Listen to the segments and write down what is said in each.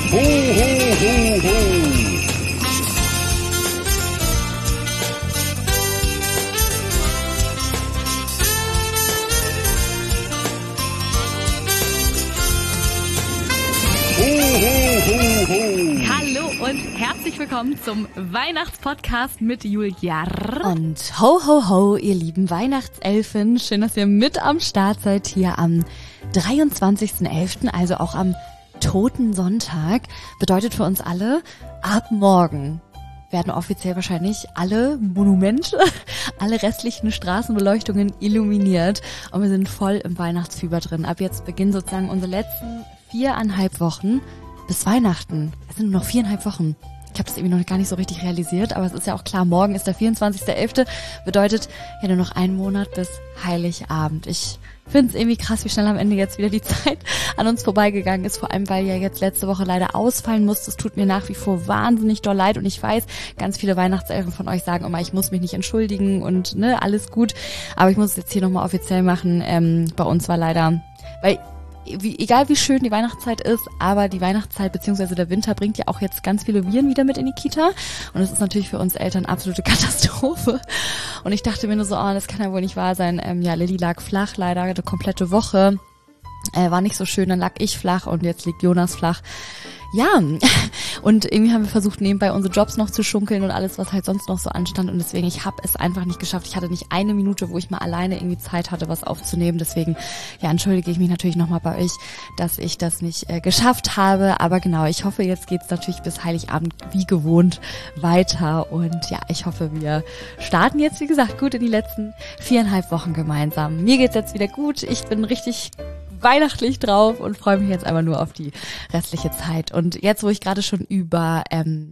Ho, ho, ho, ho. Hallo und herzlich willkommen zum Weihnachtspodcast mit Julia. Und ho, ho, ho, ihr lieben Weihnachtselfen. Schön, dass ihr mit am Start seid hier am 23.11., also auch am Toten Sonntag. Bedeutet für uns alle, ab morgen werden offiziell wahrscheinlich alle Monumente, alle restlichen Straßenbeleuchtungen illuminiert. Und wir sind voll im Weihnachtsfieber drin. Ab jetzt beginnen sozusagen unsere letzten 4,5 Wochen bis Weihnachten. Es sind nur noch 4,5 Wochen. Ich habe das irgendwie noch gar nicht so richtig realisiert, aber es ist ja auch klar, morgen ist der 24.11., bedeutet ja nur noch 1 Monat bis Heiligabend. Ich finde es irgendwie krass, wie schnell am Ende jetzt wieder die Zeit an uns vorbeigegangen ist, vor allem weil ja jetzt letzte Woche leider ausfallen musste. Es tut mir nach wie vor wahnsinnig doll leid und ich weiß, ganz viele Weihnachtselfen von euch sagen immer, ich muss mich nicht entschuldigen und ne, alles gut, aber ich muss es jetzt hier nochmal offiziell machen. Bei uns war leider, weil egal wie schön die Weihnachtszeit ist, aber die Weihnachtszeit bzw. der Winter bringt ja auch jetzt ganz viele Viren wieder mit in die Kita und das ist natürlich für uns Eltern absolute Katastrophe und ich dachte mir nur so, oh, das kann ja wohl nicht wahr sein. Lilly lag flach, leider eine komplette Woche, war nicht so schön, dann lag ich flach und jetzt liegt Jonas flach. Ja, und irgendwie haben wir versucht, nebenbei unsere Jobs noch zu schunkeln und alles, was halt sonst noch so anstand. Und deswegen, ich habe es einfach nicht geschafft. Ich hatte nicht eine Minute, wo ich mal alleine irgendwie Zeit hatte, was aufzunehmen. Deswegen, ja, entschuldige ich mich natürlich nochmal bei euch, dass ich das nicht geschafft habe. Aber genau, ich hoffe, jetzt geht's natürlich bis Heiligabend wie gewohnt weiter. Und ja, ich hoffe, wir starten jetzt, wie gesagt, gut in die letzten 4,5 Wochen gemeinsam. Mir geht's jetzt wieder gut. Ich bin richtig weihnachtlich drauf und freue mich jetzt einfach nur auf die restliche Zeit. Und jetzt, wo ich gerade schon über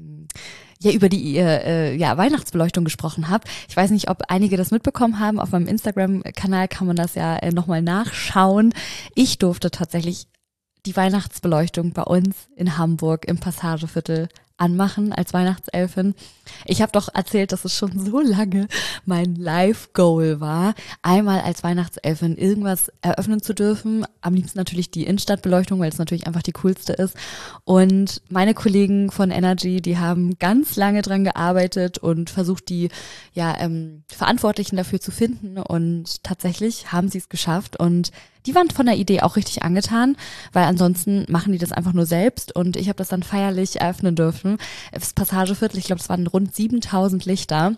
die Weihnachtsbeleuchtung gesprochen habe. Ich weiß nicht, ob einige das mitbekommen haben. Auf meinem Instagram-Kanal kann man das ja nochmal nachschauen. Ich durfte tatsächlich die Weihnachtsbeleuchtung bei uns in Hamburg im Passageviertel anmachen als Weihnachtselfin. Ich habe doch erzählt, dass es schon so lange mein Life-Goal war, einmal als Weihnachtselfin irgendwas eröffnen zu dürfen. Am liebsten natürlich die Innenstadtbeleuchtung, weil es natürlich einfach die coolste ist. Und meine Kollegen von Energy, die haben ganz lange dran gearbeitet und versucht, die Verantwortlichen dafür zu finden. Und tatsächlich haben sie es geschafft. Und die waren von der Idee auch richtig angetan, weil ansonsten machen die das einfach nur selbst. Und ich habe das dann feierlich eröffnen dürfen. Das Passageviertel, ich glaube, es waren rund 7.000 Lichter.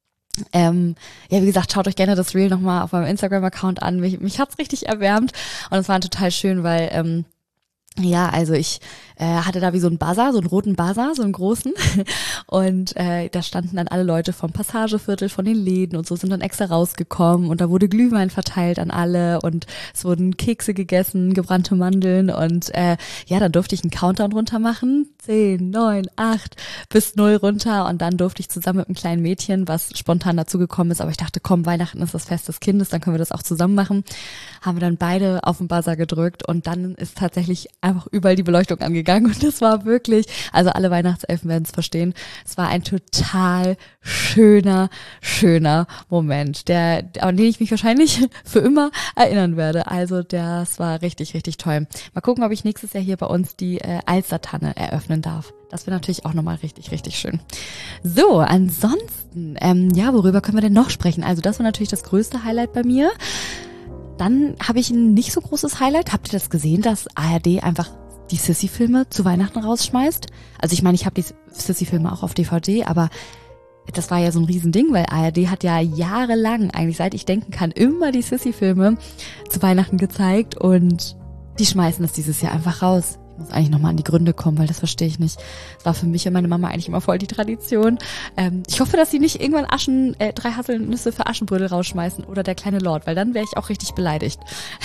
Wie gesagt, schaut euch gerne das Reel nochmal auf meinem Instagram-Account an. Mich hat's richtig erwärmt und es war total schön, weil ich hatte da wie so einen Buzzer, so einen roten Buzzer, so einen großen und da standen dann alle Leute vom Passageviertel, von den Läden und so sind dann extra rausgekommen und da wurde Glühwein verteilt an alle und es wurden Kekse gegessen, gebrannte Mandeln und dann durfte ich einen Countdown runter machen, 10, 9, 8 bis 0 runter und dann durfte ich zusammen mit einem kleinen Mädchen, was spontan dazugekommen ist, aber ich dachte, komm, Weihnachten ist das Fest des Kindes, dann können wir das auch zusammen machen, haben wir dann beide auf den Buzzer gedrückt und dann ist tatsächlich einfach überall die Beleuchtung angegangen und das war wirklich, also alle Weihnachtselfen werden es verstehen, es war ein total schöner Moment, an den ich mich wahrscheinlich für immer erinnern werde. Also das war richtig, richtig toll. Mal gucken, ob ich nächstes Jahr hier bei uns die Alstertanne eröffnen darf. Das wäre natürlich auch nochmal richtig, richtig schön. So, ansonsten, worüber können wir denn noch sprechen? Also das war natürlich das größte Highlight bei mir. Dann habe ich ein nicht so großes Highlight. Habt ihr das gesehen, dass ARD einfach die Sissy-Filme zu Weihnachten rausschmeißt? Also ich meine, ich habe die Sissy-Filme auch auf DVD, aber das war ja so ein Riesending, weil ARD hat ja jahrelang, eigentlich seit ich denken kann, immer die Sissy-Filme zu Weihnachten gezeigt und die schmeißen das dieses Jahr einfach raus. Ich muss eigentlich nochmal an die Gründe kommen, weil das verstehe ich nicht. Das war für mich und meine Mama eigentlich immer voll die Tradition. Ich hoffe, dass sie nicht irgendwann 3 Haselnüsse für Aschenbrödel rausschmeißen oder der kleine Lord, weil dann wäre ich auch richtig beleidigt.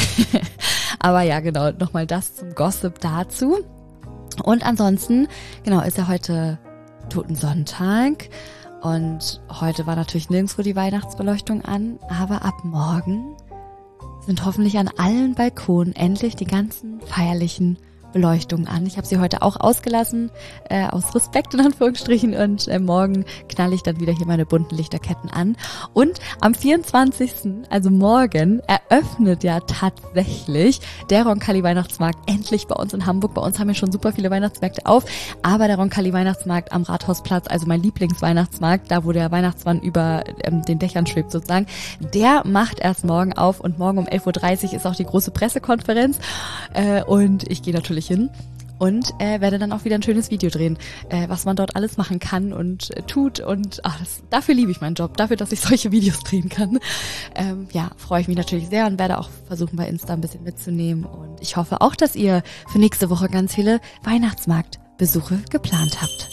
Aber ja, genau, nochmal das zum Gossip dazu. Und ansonsten, genau, ist ja heute Totensonntag und heute war natürlich nirgendwo die Weihnachtsbeleuchtung an, aber ab morgen sind hoffentlich an allen Balkonen endlich die ganzen feierlichen Beleuchtung an. Ich habe sie heute auch ausgelassen, aus Respekt in Anführungsstrichen, und morgen knalle ich dann wieder hier meine bunten Lichterketten an. Und am 24., also morgen, eröffnet ja tatsächlich der Roncalli Weihnachtsmarkt endlich bei uns in Hamburg. Bei uns haben ja schon super viele Weihnachtsmärkte auf, aber der Roncalli Weihnachtsmarkt am Rathausplatz, also mein Lieblingsweihnachtsmarkt, da wo der Weihnachtsmann über den Dächern schwebt sozusagen, der macht erst morgen auf, und morgen um 11.30 Uhr ist auch die große Pressekonferenz, und ich gehe natürlich hin und werde dann auch wieder ein schönes Video drehen, was man dort alles machen kann und tut, und dafür liebe ich meinen Job, dafür, dass ich solche Videos drehen kann. Freue ich mich natürlich sehr und werde auch versuchen, bei Insta ein bisschen mitzunehmen, und ich hoffe auch, dass ihr für nächste Woche ganz viele Weihnachtsmarktbesuche geplant habt.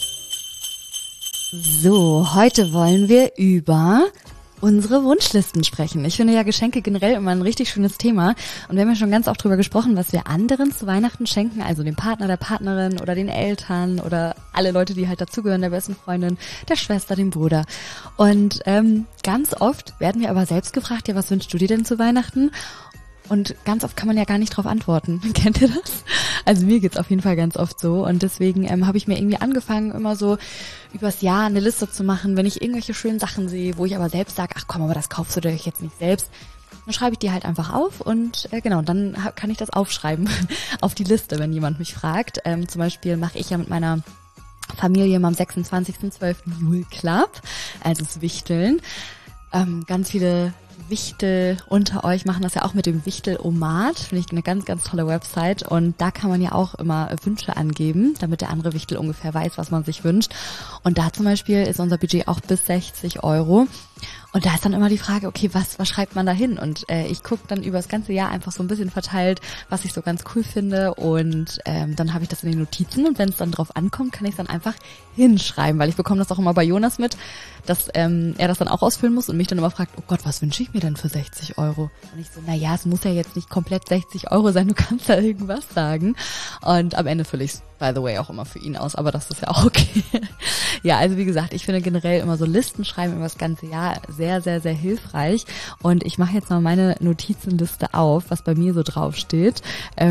So, heute wollen wir über unsere Wunschlisten sprechen. Ich finde ja Geschenke generell immer ein richtig schönes Thema, und wir haben ja schon ganz oft drüber gesprochen, was wir anderen zu Weihnachten schenken, also dem Partner, der Partnerin oder den Eltern oder alle Leute, die halt dazugehören, der besten Freundin, der Schwester, dem Bruder. Und ganz oft werden wir aber selbst gefragt, ja, was wünschst du dir denn zu Weihnachten? Und ganz oft kann man ja gar nicht drauf antworten. Kennt ihr das? Also mir geht's auf jeden Fall ganz oft so. Und deswegen habe ich mir irgendwie angefangen, immer so übers Jahr eine Liste zu machen, wenn ich irgendwelche schönen Sachen sehe, wo ich aber selbst sage, ach komm, aber das kaufst du dir jetzt nicht selbst. Dann schreibe ich die halt einfach auf, und dann kann ich das aufschreiben auf die Liste, wenn jemand mich fragt. Zum Beispiel mache ich ja mit meiner Familie am 26.12. Jule Club, also das Wichteln. Ganz viele Wichtel unter euch machen das ja auch mit dem Wichtel-O-Mat. Finde ich eine ganz, ganz tolle Website. Und da kann man ja auch immer Wünsche angeben, damit der andere Wichtel ungefähr weiß, was man sich wünscht. Und da zum Beispiel ist unser Budget auch bis 60 Euro. Und da ist dann immer die Frage, okay, was schreibt man da hin? Und ich gucke dann über das ganze Jahr einfach so ein bisschen verteilt, was ich so ganz cool finde. Und dann habe ich das in den Notizen, und wenn es dann drauf ankommt, kann ich es dann einfach hinschreiben, weil ich bekomme das auch immer bei Jonas mit, dass er das dann auch ausfüllen muss und mich dann immer fragt, oh Gott, was wünsche ich mir denn für 60 Euro? Und ich so, naja, es muss ja jetzt nicht komplett 60 Euro sein, du kannst da irgendwas sagen. Und am Ende fülle ich es, by the way, auch immer für ihn aus, aber das ist ja auch okay. Ja, also wie gesagt, ich finde generell immer so Listen schreiben über das ganze Jahr sehr, sehr, sehr hilfreich. Und ich mache jetzt mal meine Notizenliste auf, was bei mir so draufsteht.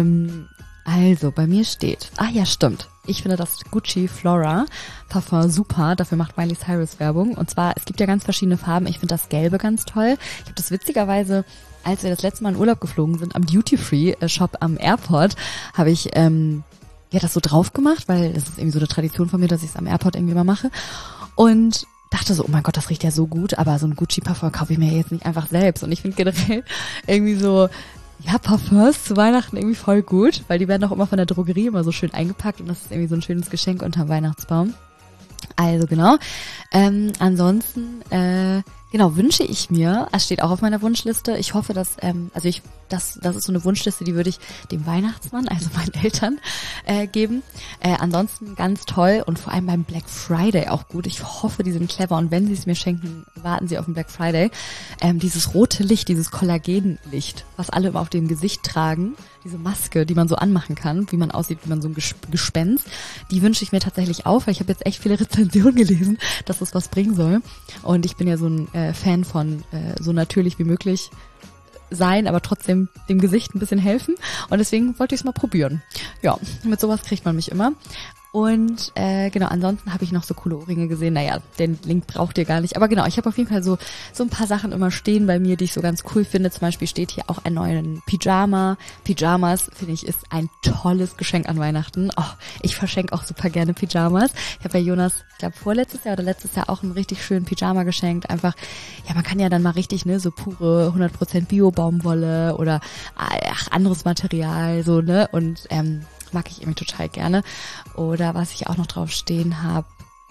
Also, bei mir steht, ja, stimmt. Ich finde das Gucci Flora Parfum super. Dafür macht Miley Cyrus Werbung. Und zwar, es gibt ja ganz verschiedene Farben. Ich finde das Gelbe ganz toll. Ich habe das witzigerweise, als wir das letzte Mal in Urlaub geflogen sind, am Duty-Free-Shop am Airport, habe ich das so drauf gemacht, weil das ist irgendwie so eine Tradition von mir, dass ich es am Airport irgendwie mal mache. Und dachte so, oh mein Gott, das riecht ja so gut, aber so ein Gucci-Parfum kaufe ich mir jetzt nicht einfach selbst. Und ich finde generell irgendwie so, ja, Parfums zu Weihnachten irgendwie voll gut, weil die werden auch immer von der Drogerie immer so schön eingepackt, und das ist irgendwie so ein schönes Geschenk unterm Weihnachtsbaum. Also genau. Ansonsten wünsche ich mir, es steht auch auf meiner Wunschliste, ich hoffe, dass, das ist so eine Wunschliste, die würde ich dem Weihnachtsmann, also meinen Eltern, geben. Ansonsten ganz toll, und vor allem beim Black Friday auch gut. Ich hoffe, die sind clever, und wenn sie es mir schenken, warten sie auf den Black Friday. Dieses rote Licht, dieses Kollagenlicht, was alle immer auf dem Gesicht tragen, diese Maske, die man so anmachen kann, wie man aussieht, wie man so ein Gespenst, die wünsche ich mir tatsächlich auf, weil ich habe jetzt echt viele Rezensionen gelesen, dass das was bringen soll. Und ich bin ja so ein Fan von so natürlich wie möglich sein, aber trotzdem dem Gesicht ein bisschen helfen. Und deswegen wollte ich es mal probieren. Ja, mit sowas kriegt man mich immer. Und ansonsten habe ich noch so coole Ohrringe gesehen. Naja, den Link braucht ihr gar nicht. Aber genau, ich habe auf jeden Fall so ein paar Sachen immer stehen bei mir, die ich so ganz cool finde. Zum Beispiel steht hier auch ein neuen Pyjama. Pyjamas, finde ich, ist ein tolles Geschenk an Weihnachten. Oh, ich verschenke auch super gerne Pyjamas. Ich habe bei Jonas, ich glaube vorletztes Jahr oder letztes Jahr auch einen richtig schönen Pyjama geschenkt. Einfach, ja, man kann ja dann mal richtig, so pure 100% Bio-Baumwolle oder anderes Material, so, ne, und mag ich irgendwie total gerne. Oder was ich auch noch drauf stehen habe.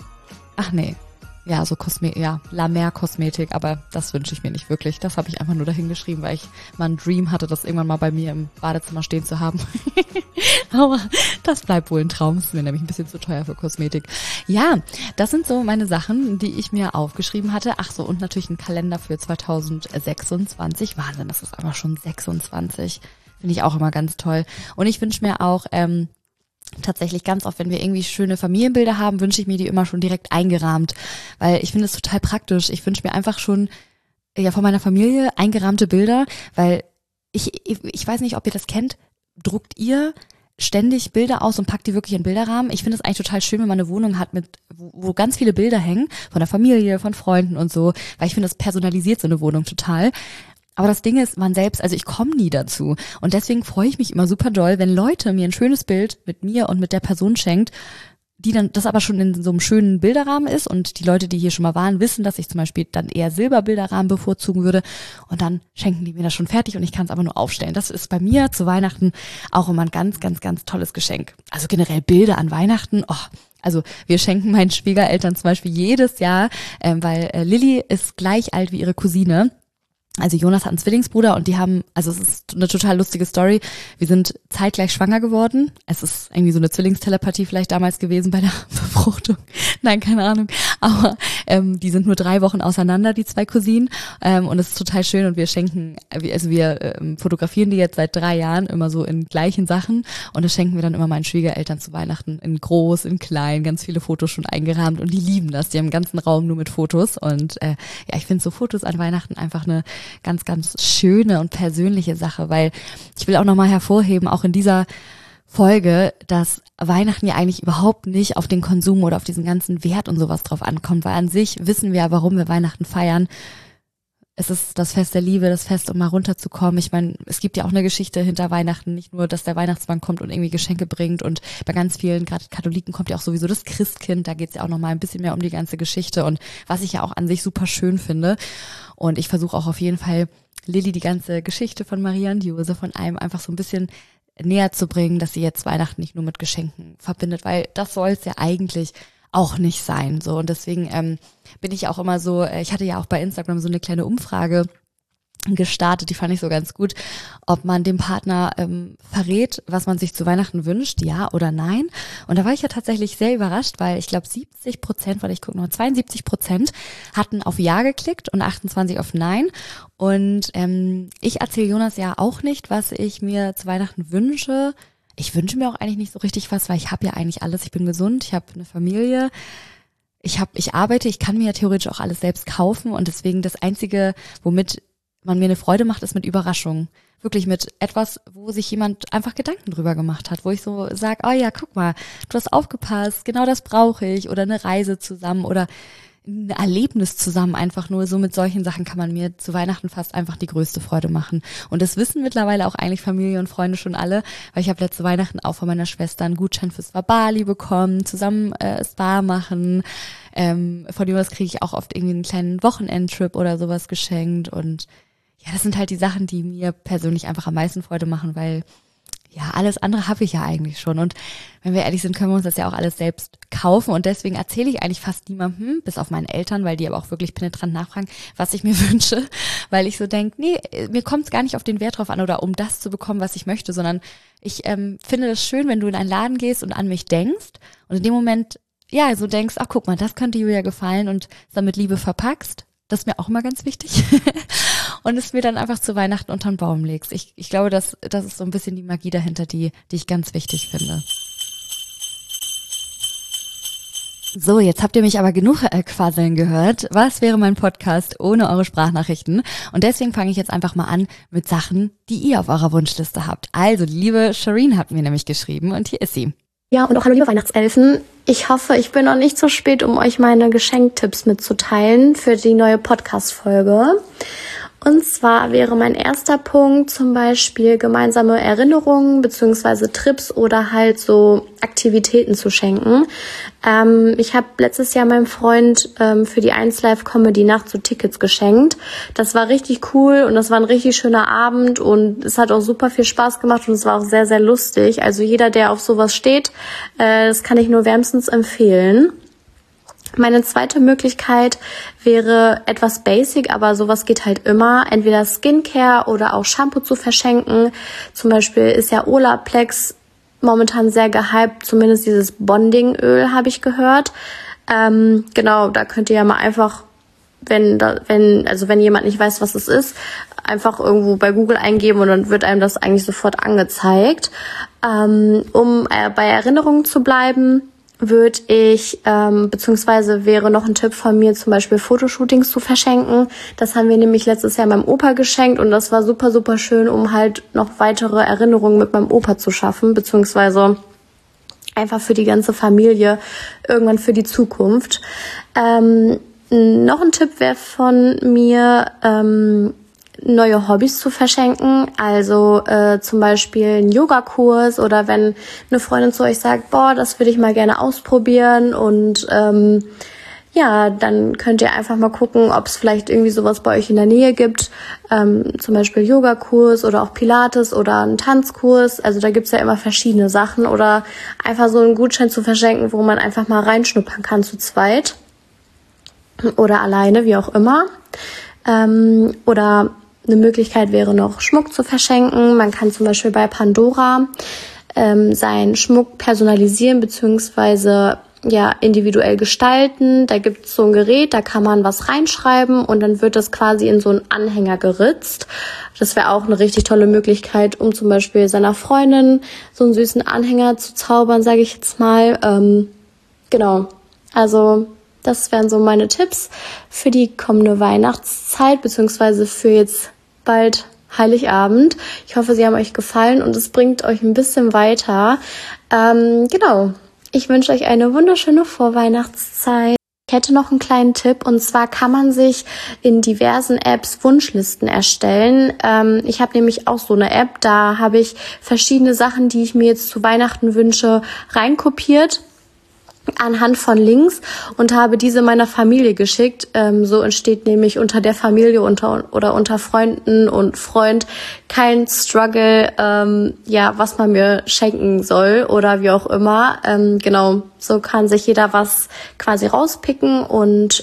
Ja, so La Mer Kosmetik, aber das wünsche ich mir nicht wirklich. Das habe ich einfach nur dahin geschrieben, weil ich mal einen Dream hatte, das irgendwann mal bei mir im Badezimmer stehen zu haben. Aber das bleibt wohl ein Traum. Ist mir nämlich ein bisschen zu teuer für Kosmetik. Ja, das sind so meine Sachen, die ich mir aufgeschrieben hatte. Ach so, und natürlich ein Kalender für 2026. Wahnsinn, das ist aber schon 26. Finde ich auch immer ganz toll. Und ich wünsche mir auch tatsächlich ganz oft, wenn wir irgendwie schöne Familienbilder haben, wünsche ich mir die immer schon direkt eingerahmt, weil ich finde es total praktisch. Ich wünsche mir einfach schon von meiner Familie eingerahmte Bilder, weil ich weiß nicht, ob ihr das kennt, druckt ihr ständig Bilder aus und packe die wirklich in Bilderrahmen. Ich finde es eigentlich total schön, wenn man eine Wohnung hat, wo ganz viele Bilder hängen, von der Familie, von Freunden und so, weil ich finde, das personalisiert so eine Wohnung total. Aber das Ding ist, man selbst, also ich komme nie dazu. Und deswegen freue ich mich immer super doll, wenn Leute mir ein schönes Bild mit mir und mit der Person schenkt, die dann das aber schon in so einem schönen Bilderrahmen ist, und die Leute, die hier schon mal waren, wissen, dass ich zum Beispiel dann eher Silberbilderrahmen bevorzugen würde, und dann schenken die mir das schon fertig und ich kann es aber nur aufstellen. Das ist bei mir zu Weihnachten auch immer ein ganz, ganz, ganz tolles Geschenk. Also generell Bilder an Weihnachten, also wir schenken meinen Schwiegereltern zum Beispiel jedes Jahr, weil Lilly ist gleich alt wie ihre Cousine. Also Jonas hat einen Zwillingsbruder und die haben, also es ist eine total lustige Story. Wir sind zeitgleich schwanger geworden. Es ist irgendwie so eine Zwillingstelepathie vielleicht damals gewesen bei der Befruchtung. Nein, keine Ahnung. Aber die sind nur 3 Wochen auseinander, die 2 Cousinen. Und es ist total schön, und wir schenken, also wir fotografieren die jetzt seit 3 Jahren immer so in gleichen Sachen, und das schenken wir dann immer meinen Schwiegereltern zu Weihnachten in groß, in klein, ganz viele Fotos schon eingerahmt, und die lieben das. Die haben einen ganzen Raum nur mit Fotos, und ja, ich finde so Fotos an Weihnachten einfach eine ganz, ganz schöne und persönliche Sache, weil ich will auch nochmal hervorheben, auch in dieser Folge, dass Weihnachten ja eigentlich überhaupt nicht auf den Konsum oder auf diesen ganzen Wert und sowas drauf ankommt, weil an sich wissen wir ja, warum wir Weihnachten feiern. Es ist das Fest der Liebe, das Fest, um mal runterzukommen. Ich meine, es gibt ja auch eine Geschichte hinter Weihnachten, nicht nur, dass der Weihnachtsmann kommt und irgendwie Geschenke bringt, und bei ganz vielen, gerade Katholiken, kommt ja auch sowieso das Christkind, da geht's ja auch nochmal ein bisschen mehr um die ganze Geschichte, und was ich ja auch an sich super schön finde. Und ich versuche auch auf jeden Fall, Lilly die ganze Geschichte von Maria und Josef von allem einfach so ein bisschen näher zu bringen, dass sie jetzt Weihnachten nicht nur mit Geschenken verbindet, weil das soll es ja eigentlich auch nicht sein. So, und deswegen bin ich auch immer so, ich hatte ja auch bei Instagram so eine kleine Umfrage gestartet, die fand ich so ganz gut, ob man dem Partner verrät, was man sich zu Weihnachten wünscht, ja oder nein. Und da war ich ja tatsächlich sehr überrascht, weil ich glaube 72% hatten auf Ja geklickt und 28% auf Nein. Und ich erzähle Jonas ja auch nicht, was ich mir zu Weihnachten wünsche. Ich wünsche mir auch eigentlich nicht so richtig was, weil ich habe ja eigentlich alles. Ich bin gesund, ich habe eine Familie, ich arbeite, ich kann mir ja theoretisch auch alles selbst kaufen, und deswegen das Einzige, womit man mir eine Freude macht, ist mit Überraschungen. Wirklich mit etwas, wo sich jemand einfach Gedanken drüber gemacht hat, wo ich so sage, oh ja, guck mal, du hast aufgepasst, genau das brauche ich, oder eine Reise zusammen oder ein Erlebnis zusammen, einfach nur so. Mit solchen Sachen kann man mir zu Weihnachten fast einfach die größte Freude machen. Und das wissen mittlerweile auch eigentlich Familie und Freunde schon alle, weil ich habe letzte Weihnachten auch von meiner Schwester einen Gutschein fürs Spa Bali bekommen, zusammen Spa machen. Von Jonas kriege ich auch oft irgendwie einen kleinen Wochenendtrip oder sowas geschenkt, und ja, das sind halt die Sachen, die mir persönlich einfach am meisten Freude machen, weil ja, alles andere habe ich ja eigentlich schon. Und wenn wir ehrlich sind, können wir uns das ja auch alles selbst kaufen. Und deswegen erzähle ich eigentlich fast niemandem, bis auf meinen Eltern, weil die aber auch wirklich penetrant nachfragen, was ich mir wünsche. Weil ich so denke, nee, mir kommt es gar nicht auf den Wert drauf an oder um das zu bekommen, was ich möchte, sondern ich finde das schön, wenn du in einen Laden gehst und an mich denkst und in dem Moment, ja, so denkst, ach guck mal, das könnte Julia gefallen, und es dann mit Liebe verpackst. Das ist mir auch immer ganz wichtig. Und es mir dann einfach zu Weihnachten unter den Baum legst. Ich glaube, das ist so ein bisschen die Magie dahinter, die ich ganz wichtig finde. So, jetzt habt ihr mich aber genug quasseln gehört. Was wäre mein Podcast ohne eure Sprachnachrichten? Und deswegen fange ich jetzt einfach mal an mit Sachen, die ihr auf eurer Wunschliste habt. Also, die liebe Shireen hat mir nämlich geschrieben, und hier ist sie. Ja, und auch hallo liebe Weihnachtselfen. Ich hoffe, ich bin noch nicht zu spät, um euch meine Geschenktipps mitzuteilen für die neue Podcast-Folge. Und zwar wäre mein erster Punkt zum Beispiel gemeinsame Erinnerungen beziehungsweise Trips oder halt so Aktivitäten zu schenken. Ich habe letztes Jahr meinem Freund für die 1Live-Comedy-Nacht so Tickets geschenkt. Das war richtig cool und das war ein richtig schöner Abend und es hat auch super viel Spaß gemacht und es war auch sehr, sehr lustig. Also jeder, der auf sowas steht, das kann ich nur wärmstens empfehlen. Meine zweite Möglichkeit wäre etwas basic, aber sowas geht halt immer. Entweder Skincare oder auch Shampoo zu verschenken. Zum Beispiel ist ja Olaplex momentan sehr gehypt, zumindest dieses Bonding-Öl habe ich gehört. Genau, da könnt ihr ja mal einfach, wenn jemand nicht weiß, was es ist, einfach irgendwo bei Google eingeben und dann wird einem das eigentlich sofort angezeigt. Um bei Erinnerungen zu bleiben, würde ich, beziehungsweise wäre noch ein Tipp von mir, zum Beispiel Fotoshootings zu verschenken. Das haben wir nämlich letztes Jahr meinem Opa geschenkt und das war super, super schön, um halt noch weitere Erinnerungen mit meinem Opa zu schaffen, beziehungsweise einfach für die ganze Familie, irgendwann für die Zukunft. Noch ein Tipp wäre von mir, neue Hobbys zu verschenken, also zum Beispiel einen Yogakurs oder wenn eine Freundin zu euch sagt, boah, das würde ich mal gerne ausprobieren und ja, dann könnt ihr einfach mal gucken, ob es vielleicht irgendwie sowas bei euch in der Nähe gibt, zum Beispiel Yogakurs oder auch Pilates oder einen Tanzkurs, also da gibt's ja immer verschiedene Sachen oder einfach so einen Gutschein zu verschenken, wo man einfach mal reinschnuppern kann zu zweit oder alleine, wie auch immer, oder eine Möglichkeit wäre noch, Schmuck zu verschenken. Man kann zum Beispiel bei Pandora seinen Schmuck personalisieren bzw. ja individuell gestalten. Da gibt es so ein Gerät, da kann man was reinschreiben und dann wird das quasi in so einen Anhänger geritzt. Das wäre auch eine richtig tolle Möglichkeit, um zum Beispiel seiner Freundin so einen süßen Anhänger zu zaubern, sage ich jetzt mal. Genau, also das wären so meine Tipps für die kommende Weihnachtszeit beziehungsweise für jetzt bald Heiligabend. Ich hoffe, sie haben euch gefallen und es bringt euch ein bisschen weiter. Genau, ich wünsche euch eine wunderschöne Vorweihnachtszeit. Ich hätte noch einen kleinen Tipp und zwar kann man sich in diversen Apps Wunschlisten erstellen. Ich habe nämlich auch so eine App, da habe ich verschiedene Sachen, die ich mir jetzt zu Weihnachten wünsche, reinkopiert anhand von Links und habe diese meiner Familie geschickt. So entsteht nämlich unter der Familie oder unter Freunden und Freund kein Struggle, was man mir schenken soll oder wie auch immer. Genau, so kann sich jeder was quasi rauspicken und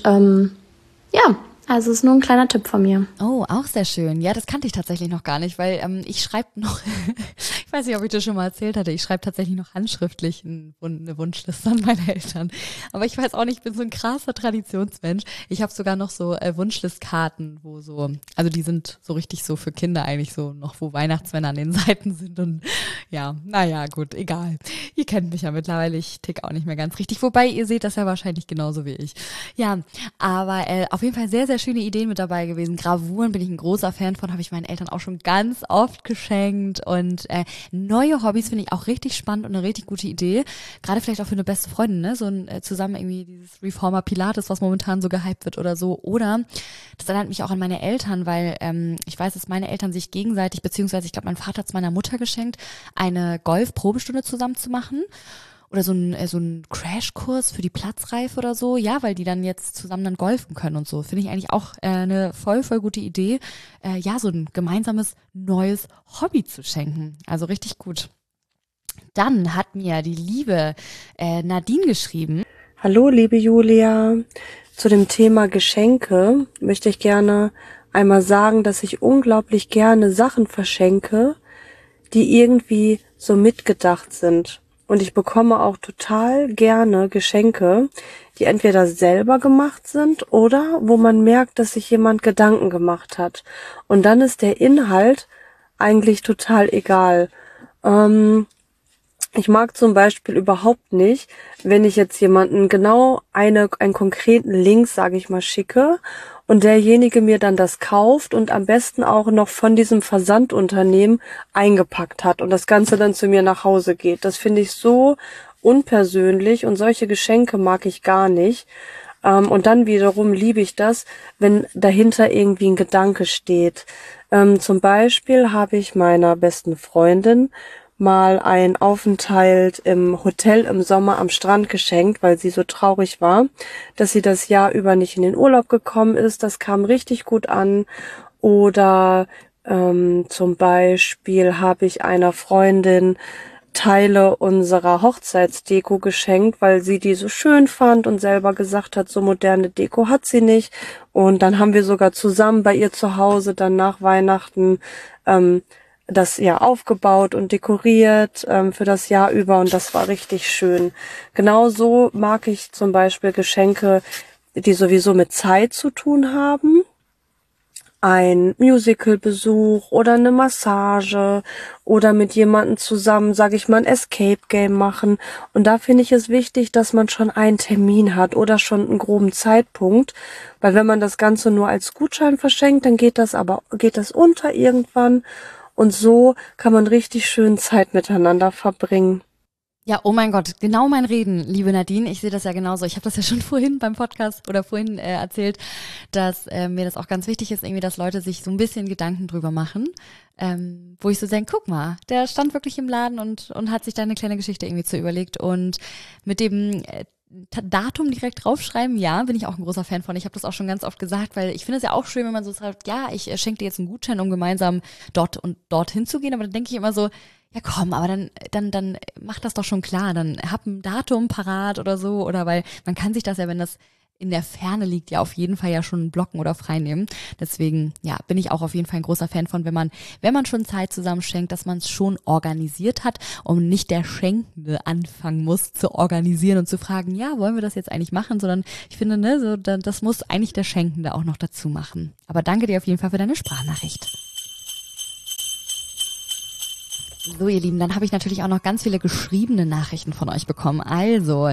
also ist nur ein kleiner Tipp von mir. Oh, auch sehr schön. Ja, das kannte ich tatsächlich noch gar nicht, weil ich schreibe noch, ich weiß nicht, ob ich das schon mal erzählt hatte, ich schreibe tatsächlich noch handschriftlich eine Wunschliste an meine Eltern. Aber ich weiß auch nicht, ich bin so ein krasser Traditionsmensch. Ich habe sogar noch so Wunschlistkarten, wo so, also die sind so richtig so für Kinder eigentlich so noch, wo Weihnachtsmänner an den Seiten sind und ja, naja, gut, egal. Ihr kennt mich ja mittlerweile, ich tick auch nicht mehr ganz richtig, wobei ihr seht das ja wahrscheinlich genauso wie ich. Ja, aber auf jeden Fall sehr, sehr schöne Ideen mit dabei gewesen. Gravuren bin ich ein großer Fan von, habe ich meinen Eltern auch schon ganz oft geschenkt und neue Hobbys finde ich auch richtig spannend und eine richtig gute Idee. Gerade vielleicht auch für eine beste Freundin, ne? So ein zusammen irgendwie dieses Reformer Pilates, was momentan so gehypt wird oder so. Oder das erinnert mich auch an meine Eltern, weil ich weiß, dass meine Eltern sich gegenseitig, beziehungsweise ich glaube, mein Vater hat es meiner Mutter geschenkt, eine Golf-Probestunde zusammen zu machen. Oder so ein Crashkurs für die Platzreife oder so, ja, weil die dann jetzt zusammen dann golfen können und so. Finde ich eigentlich auch eine voll, voll gute Idee, so ein gemeinsames neues Hobby zu schenken. Also richtig gut. Dann hat mir die liebe Nadine geschrieben. Hallo, liebe Julia. Zu dem Thema Geschenke möchte ich gerne einmal sagen, dass ich unglaublich gerne Sachen verschenke, die irgendwie so mitgedacht sind. Und ich bekomme auch total gerne Geschenke, die entweder selber gemacht sind oder wo man merkt, dass sich jemand Gedanken gemacht hat. Und dann ist der Inhalt eigentlich total egal. Ich mag zum Beispiel überhaupt nicht, wenn ich jetzt jemanden genau einen konkreten Link, sage ich mal, schicke und derjenige mir dann das kauft und am besten auch noch von diesem Versandunternehmen eingepackt hat und das Ganze dann zu mir nach Hause geht. Das finde ich so unpersönlich und solche Geschenke mag ich gar nicht. Und dann wiederum liebe ich das, wenn dahinter irgendwie ein Gedanke steht. Zum Beispiel habe ich meiner besten Freundin mal einen Aufenthalt im Hotel im Sommer am Strand geschenkt, weil sie so traurig war, dass sie das Jahr über nicht in den Urlaub gekommen ist. Das kam richtig gut an. Oder zum Beispiel habe ich einer Freundin Teile unserer Hochzeitsdeko geschenkt, weil sie die so schön fand und selber gesagt hat, so moderne Deko hat sie nicht. Und dann haben wir sogar zusammen bei ihr zu Hause dann nach Weihnachten das ja aufgebaut und dekoriert für das Jahr über und das war richtig schön. Genauso mag ich zum Beispiel Geschenke, die sowieso mit Zeit zu tun haben. ein Musicalbesuch oder eine Massage oder mit jemandem zusammen, sage ich mal, ein Escape Game machen. Und da finde ich es wichtig, dass man schon einen Termin hat oder schon einen groben Zeitpunkt, weil wenn man das Ganze nur als Gutschein verschenkt, dann geht das unter irgendwann und so kann man richtig schön Zeit miteinander verbringen. Ja, oh mein Gott, genau mein Reden, liebe Nadine. Ich sehe das ja genauso. Ich habe das ja schon vorhin beim Podcast oder vorhin erzählt, dass mir das auch ganz wichtig ist, irgendwie, dass Leute sich so ein bisschen Gedanken drüber machen, wo ich so denke, guck mal, der stand wirklich im Laden und hat sich da eine kleine Geschichte irgendwie zu überlegt und mit dem Datum direkt draufschreiben, ja, bin ich auch ein großer Fan von. Ich habe das auch schon ganz oft gesagt, weil ich finde es ja auch schön, wenn man so sagt, ja, ich schenke dir jetzt einen Gutschein, um gemeinsam dorthin zu gehen, aber dann denke ich immer so, ja komm, aber dann mach das doch schon klar, dann hab ein Datum parat oder so, oder weil man kann sich das ja, wenn das in der Ferne liegt, ja auf jeden Fall ja schon blocken oder freinehmen. Deswegen, ja, bin ich auch auf jeden Fall ein großer Fan von, wenn man schon Zeit zusammen schenkt, dass man es schon organisiert hat und nicht der Schenkende anfangen muss zu organisieren und zu fragen, ja, wollen wir das jetzt eigentlich machen, sondern ich finde, ne, so, das muss eigentlich der Schenkende auch noch dazu machen. Aber danke dir auf jeden Fall für deine Sprachnachricht. So, ihr Lieben, dann habe ich natürlich auch noch ganz viele geschriebene Nachrichten von euch bekommen. Also,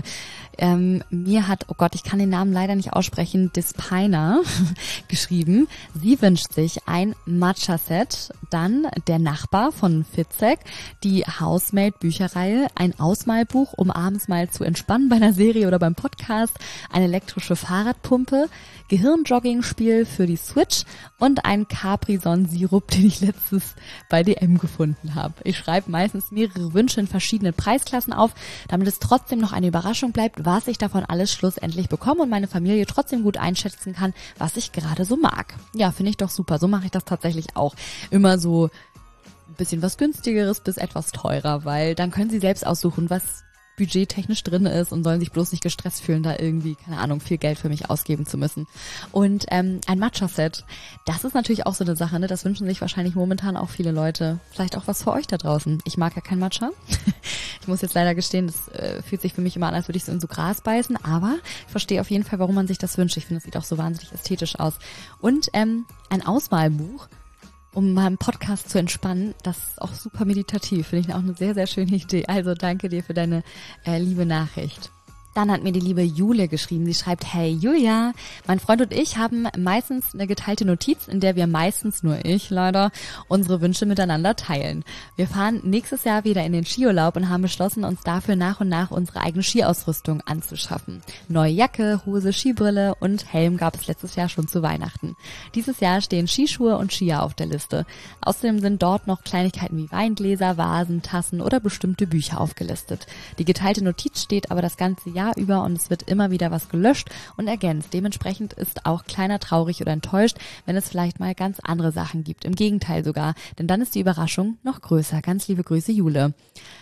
mir hat, oh Gott, ich kann den Namen leider nicht aussprechen, Dispina geschrieben. Sie wünscht sich ein Matcha-Set, dann der Nachbar von Fitzek, die Housemate-Bücherreihe, ein Ausmalbuch, um abends mal zu entspannen bei einer Serie oder beim Podcast, eine elektrische Fahrradpumpe, Gehirnjogging-Spiel für die Switch und einen Capri-Son-Sirup, den ich letztens bei DM gefunden habe. Ich schreibe meistens mehrere Wünsche in verschiedenen Preisklassen auf, damit es trotzdem noch eine Überraschung bleibt, was ich davon alles schlussendlich bekomme und meine Familie trotzdem gut einschätzen kann, was ich gerade so mag. Ja, finde ich doch super. So mache ich das tatsächlich auch. Immer so ein bisschen was günstigeres bis etwas teurer, weil dann können sie selbst aussuchen, was budgettechnisch drin ist und sollen sich bloß nicht gestresst fühlen, da irgendwie, keine Ahnung, viel Geld für mich ausgeben zu müssen. Und ein Matcha-Set, das ist natürlich auch so eine Sache, ne? Das wünschen sich wahrscheinlich momentan auch viele Leute. Vielleicht auch was für euch da draußen. Ich mag ja kein Matcha. Ich muss jetzt leider gestehen, das fühlt sich für mich immer an, als würde ich so in so Gras beißen, aber ich verstehe auf jeden Fall, warum man sich das wünscht. Ich finde, es sieht auch so wahnsinnig ästhetisch aus. Und ein Ausmalbuch, um mal im Podcast zu entspannen, das ist auch super meditativ. Finde ich auch eine sehr, sehr schöne Idee. Also danke dir für deine liebe Nachricht. Dann hat mir die liebe Julia geschrieben. Sie schreibt, hey Julia, mein Freund und ich haben meistens eine geteilte Notiz, in der wir meistens, nur ich leider, unsere Wünsche miteinander teilen. Wir fahren nächstes Jahr wieder in den Skiurlaub und haben beschlossen, uns dafür nach und nach unsere eigene Skiausrüstung anzuschaffen. Neue Jacke, Hose, Skibrille und Helm gab es letztes Jahr schon zu Weihnachten. Dieses Jahr stehen Skischuhe und Skier auf der Liste. Außerdem sind dort noch Kleinigkeiten wie Weingläser, Vasen, Tassen oder bestimmte Bücher aufgelistet. Die geteilte Notiz steht aber das ganze Jahr über und es wird immer wieder was gelöscht und ergänzt. Dementsprechend ist auch keiner traurig oder enttäuscht, wenn es vielleicht mal ganz andere Sachen gibt. Im Gegenteil sogar, denn dann ist die Überraschung noch größer. Ganz liebe Grüße, Jule.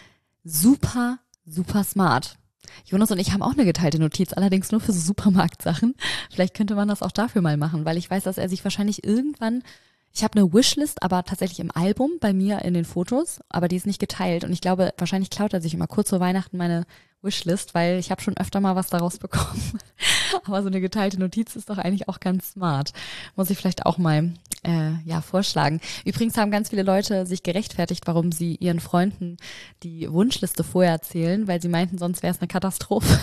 Super, super smart. Jonas und ich haben auch eine geteilte Notiz, allerdings nur für so Supermarktsachen. Vielleicht könnte man das auch dafür mal machen, weil ich weiß, dass er sich wahrscheinlich irgendwann... Ich habe eine Wishlist, aber tatsächlich im Album bei mir in den Fotos, aber die ist nicht geteilt und ich glaube, wahrscheinlich klaut er sich immer kurz vor Weihnachten meine Wishlist, weil ich habe schon öfter mal was daraus bekommen. Aber so eine geteilte Notiz ist doch eigentlich auch ganz smart. Muss ich vielleicht auch mal vorschlagen. Übrigens haben ganz viele Leute sich gerechtfertigt, warum sie ihren Freunden die Wunschliste vorher erzählen, weil sie meinten, sonst wäre es eine Katastrophe.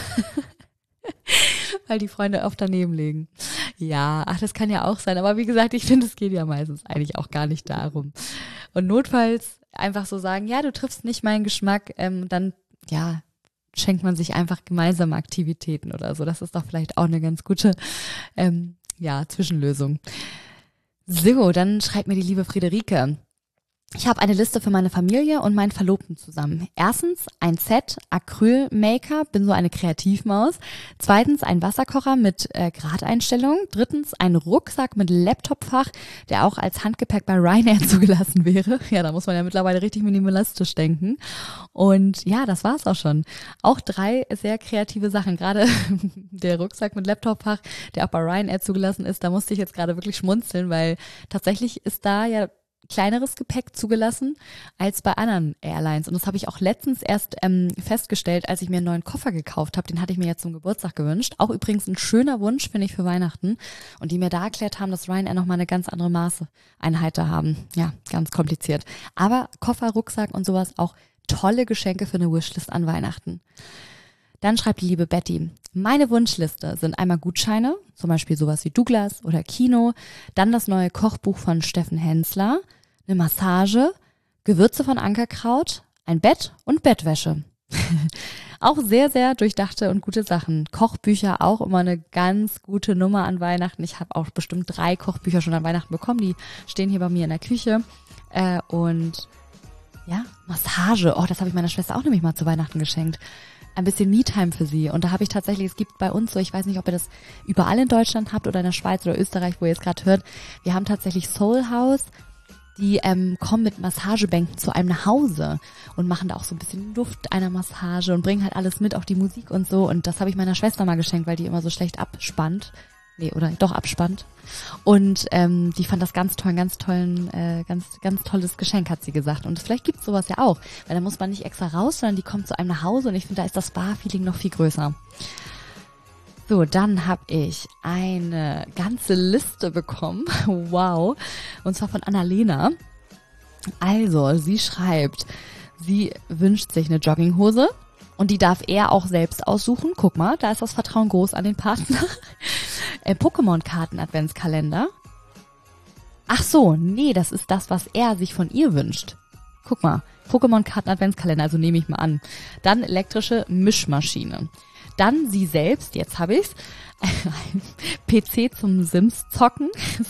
Weil die Freunde oft daneben liegen. Ja, das kann ja auch sein. Aber wie gesagt, ich finde, es geht ja meistens eigentlich auch gar nicht darum. Und notfalls einfach so sagen, ja, du triffst nicht meinen Geschmack, dann, ja, schenkt man sich einfach gemeinsame Aktivitäten oder so. Das ist doch vielleicht auch eine ganz gute, Zwischenlösung. So, dann schreibt mir die liebe Friederike. Ich habe eine Liste für meine Familie und meinen Verlobten zusammen. Erstens ein Set Acrylmaker, bin so eine Kreativmaus. Zweitens ein Wasserkocher mit Gradeinstellung. Drittens ein Rucksack mit Laptopfach, der auch als Handgepäck bei Ryanair zugelassen wäre. Ja, da muss man ja mittlerweile richtig minimalistisch denken. Und ja, das war's auch schon. Auch 3 sehr kreative Sachen. Gerade der Rucksack mit Laptopfach, der auch bei Ryanair zugelassen ist, da musste ich jetzt gerade wirklich schmunzeln, weil tatsächlich ist da ja kleineres Gepäck zugelassen als bei anderen Airlines. Und das habe ich auch letztens erst festgestellt, als ich mir einen neuen Koffer gekauft habe. Den hatte ich mir jetzt zum Geburtstag gewünscht. Auch übrigens ein schöner Wunsch, finde ich, für Weihnachten. Und die mir da erklärt haben, dass Ryanair nochmal eine ganz andere Maßeinheit da haben. Ja, ganz kompliziert. Aber Koffer, Rucksack und sowas auch tolle Geschenke für eine Wishlist an Weihnachten. Dann schreibt die liebe Betty, meine Wunschliste sind einmal Gutscheine, zum Beispiel sowas wie Douglas oder Kino, dann das neue Kochbuch von Steffen Hensler, eine Massage, Gewürze von Ankerkraut, ein Bett und Bettwäsche. Auch sehr, sehr durchdachte und gute Sachen. Kochbücher auch immer eine ganz gute Nummer an Weihnachten. Ich habe auch bestimmt 3 Kochbücher schon an Weihnachten bekommen, die stehen hier bei mir in der Küche. Und ja, Massage, das habe ich meiner Schwester auch nämlich mal zu Weihnachten geschenkt. Ein bisschen Me-Time für sie. Und da habe ich tatsächlich, es gibt bei uns so, ich weiß nicht, ob ihr das überall in Deutschland habt oder in der Schweiz oder Österreich, wo ihr es gerade hört, wir haben tatsächlich Soul House, die kommen mit Massagebänken zu einem nach Hause und machen da auch so ein bisschen Duft einer Massage und bringen halt alles mit, auch die Musik und so. Und das habe ich meiner Schwester mal geschenkt, weil die immer so schlecht abspannt. Abspannt. Und die fand das ganz tolles Geschenk, hat sie gesagt. Und vielleicht gibt's sowas ja auch, weil da muss man nicht extra raus, sondern die kommt zu einem nach Hause und ich finde, da ist das Spa-Feeling noch viel größer. So, dann habe ich eine ganze Liste bekommen. Wow. Und zwar von Annalena. Also, sie schreibt, sie wünscht sich eine Jogginghose und die darf er auch selbst aussuchen. Guck mal, da ist das Vertrauen groß an den Partner. Pokémon-Karten-Adventskalender. Ach so, nee, das ist das, was er sich von ihr wünscht. Guck mal, Pokémon-Karten-Adventskalender, also nehme ich mal an. Dann elektrische Mischmaschine. Dann sie selbst, jetzt habe ich's, ein PC zum Sims zocken,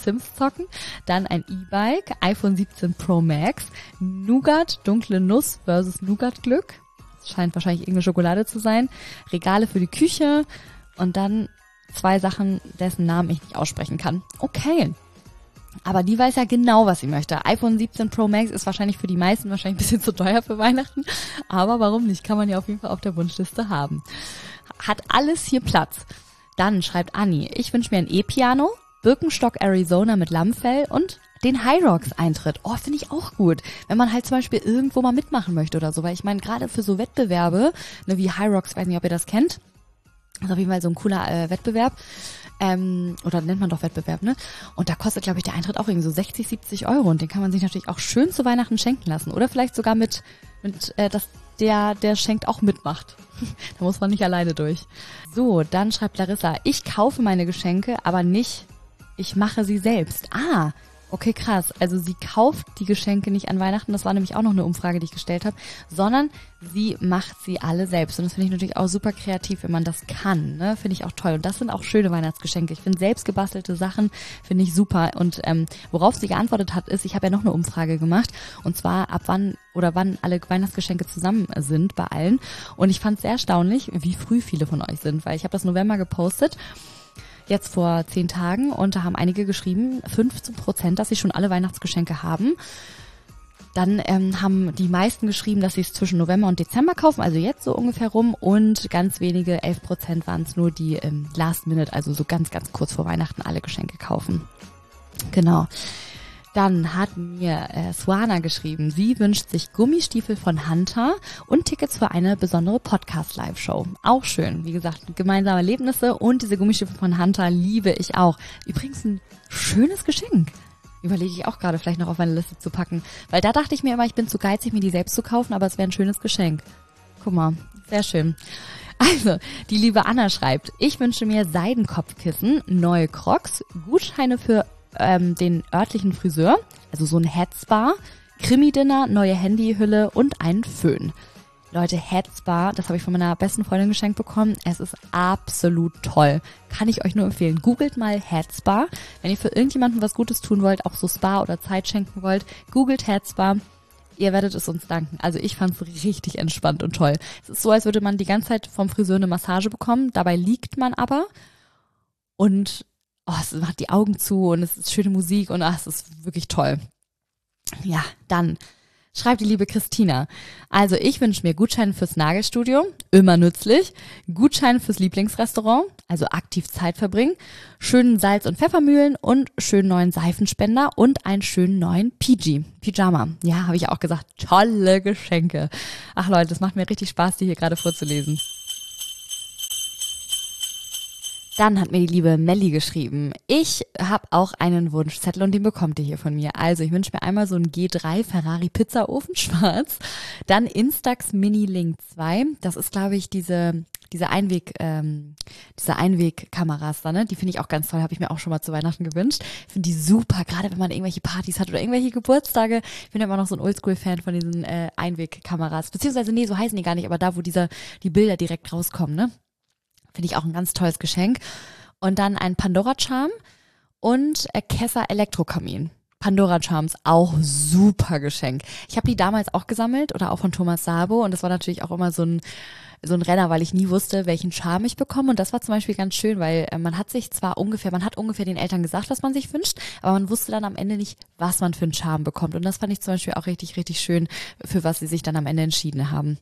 dann ein E-Bike, iPhone 17 Pro Max, Nougat, dunkle Nuss versus Nougat-Glück, das scheint wahrscheinlich irgendeine Schokolade zu sein, Regale für die Küche und dann 2 Sachen, dessen Namen ich nicht aussprechen kann. Okay. Aber die weiß ja genau, was sie möchte. iPhone 17 Pro Max ist wahrscheinlich für die meisten wahrscheinlich ein bisschen zu teuer für Weihnachten. Aber warum nicht? Kann man ja auf jeden Fall auf der Wunschliste haben. Hat alles hier Platz. Dann schreibt Anni, ich wünsche mir ein E-Piano, Birkenstock Arizona mit Lammfell und den Hyrox-Eintritt. Finde ich auch gut. Wenn man halt zum Beispiel irgendwo mal mitmachen möchte oder so. Weil ich meine, gerade für so Wettbewerbe, ne, wie Hyrox, weiß nicht, ob ihr das kennt. Das ist auf jeden Fall so ein cooler Wettbewerb. Oder nennt man doch Wettbewerb, ne? Und da kostet, glaube ich, der Eintritt auch irgendwie so 60, 70 Euro. Und den kann man sich natürlich auch schön zu Weihnachten schenken lassen. Oder vielleicht sogar dass der schenkt auch mitmacht. Da muss man nicht alleine durch. So, dann schreibt Larissa, ich kaufe meine Geschenke, aber nicht, ich mache sie selbst. Okay, krass. Also sie kauft die Geschenke nicht an Weihnachten, das war nämlich auch noch eine Umfrage, die ich gestellt habe, sondern sie macht sie alle selbst. Und das finde ich natürlich auch super kreativ, wenn man das kann. Ne? Finde ich auch toll. Und das sind auch schöne Weihnachtsgeschenke. Ich finde selbst gebastelte Sachen, finde ich super. Und worauf sie geantwortet hat, ist, ich habe ja noch eine Umfrage gemacht. Und zwar ab wann alle Weihnachtsgeschenke zusammen sind bei allen. Und ich fand es sehr erstaunlich, wie früh viele von euch sind. Weil ich habe das November gepostet. Jetzt vor 10 Tagen und da haben einige geschrieben, 15%, dass sie schon alle Weihnachtsgeschenke haben. Dann haben die meisten geschrieben, dass sie es zwischen November und Dezember kaufen, also jetzt so ungefähr rum. Und ganz wenige, 11% waren es nur, die Last Minute, also so ganz, ganz kurz vor Weihnachten alle Geschenke kaufen. Genau. Dann hat mir Swana geschrieben, sie wünscht sich Gummistiefel von Hunter und Tickets für eine besondere Podcast-Live-Show. Auch schön, wie gesagt, gemeinsame Erlebnisse und diese Gummistiefel von Hunter liebe ich auch. Übrigens ein schönes Geschenk. Überlege ich auch gerade, vielleicht noch auf meine Liste zu packen. Weil da dachte ich mir immer, ich bin zu geizig, mir die selbst zu kaufen, aber es wäre ein schönes Geschenk. Guck mal, sehr schön. Also, die liebe Anna schreibt, ich wünsche mir Seidenkopfkissen, neue Crocs, Gutscheine für den örtlichen Friseur, also so ein Headspa, Krimi-Dinner, neue Handyhülle und einen Föhn. Leute, Headspa, das habe ich von meiner besten Freundin geschenkt bekommen. Es ist absolut toll. Kann ich euch nur empfehlen. Googelt mal Headspa. Wenn ihr für irgendjemanden was Gutes tun wollt, auch so Spa oder Zeit schenken wollt, googelt Headspa. Ihr werdet es uns danken. Also ich fand es richtig entspannt und toll. Es ist so, als würde man die ganze Zeit vom Friseur eine Massage bekommen. Dabei liegt man aber und es macht die Augen zu und es ist schöne Musik und es ist wirklich toll. Ja, dann Schreibt die liebe Christina. Also ich wünsche mir Gutscheine fürs Nagelstudio, immer nützlich, Gutscheine fürs Lieblingsrestaurant, also aktiv Zeit verbringen, schönen Salz- und Pfeffermühlen und schönen neuen Seifenspender und einen schönen neuen Pyjama. Ja, habe ich auch gesagt, tolle Geschenke. Ach Leute, das macht mir richtig Spaß, die hier gerade vorzulesen. Dann hat mir die liebe Melli geschrieben, ich habe auch einen Wunschzettel und den bekommt ihr hier von mir. Also ich wünsche mir einmal so einen G3 Ferrari Pizzaofen schwarz, dann Instax Mini Link 2, das ist glaube ich diese Einwegkameras da, ne? Die finde ich auch ganz toll, habe ich mir auch schon mal zu Weihnachten gewünscht. Ich finde die super, gerade wenn man irgendwelche Partys hat oder irgendwelche Geburtstage. Ich bin ja immer noch so ein Oldschool-Fan von diesen Einwegkameras, beziehungsweise nee, so heißen die gar nicht, aber da, wo die Bilder direkt rauskommen, ne? Finde ich auch ein ganz tolles Geschenk. Und dann ein Pandora-Charm und Kessa Elektrokamin. Pandora-Charms, auch super Geschenk. Ich habe die damals auch gesammelt oder auch von Thomas Sabo und das war natürlich auch immer so ein Renner, weil ich nie wusste, welchen Charme ich bekomme und das war zum Beispiel ganz schön, weil man hat ungefähr den Eltern gesagt, was man sich wünscht, aber man wusste dann am Ende nicht, was man für einen Charme bekommt und das fand ich zum Beispiel auch richtig, richtig schön, für was sie sich dann am Ende entschieden haben.